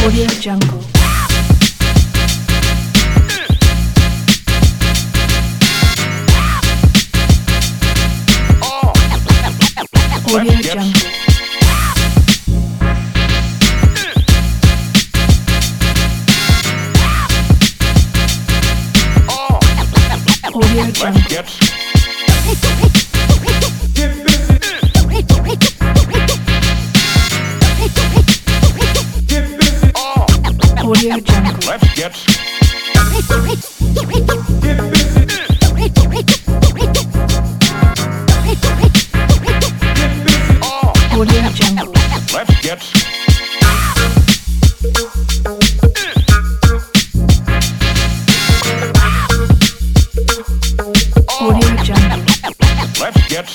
Audio Jungle. Audio Jungle. Audio Jungle. Audio Jungle. Let's get Audio Jungle. let's get Audio Jungle. let's get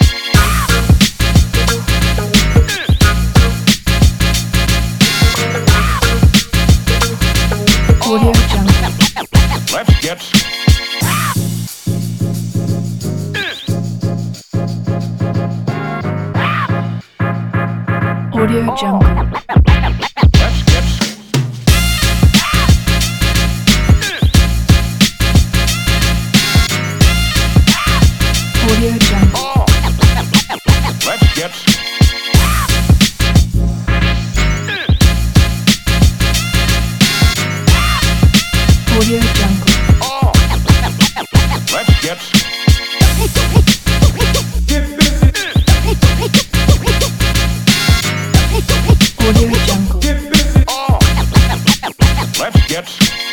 Audio Jungle. let's get Audio Jungle. let's get Audio Jungle. let's get Audio Jungle. let's get Audio Jungle. let's get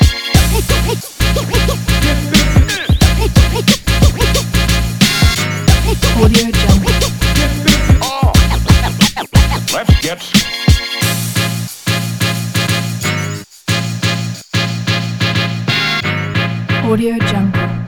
Audio Jungle. let's get Audio Jungle.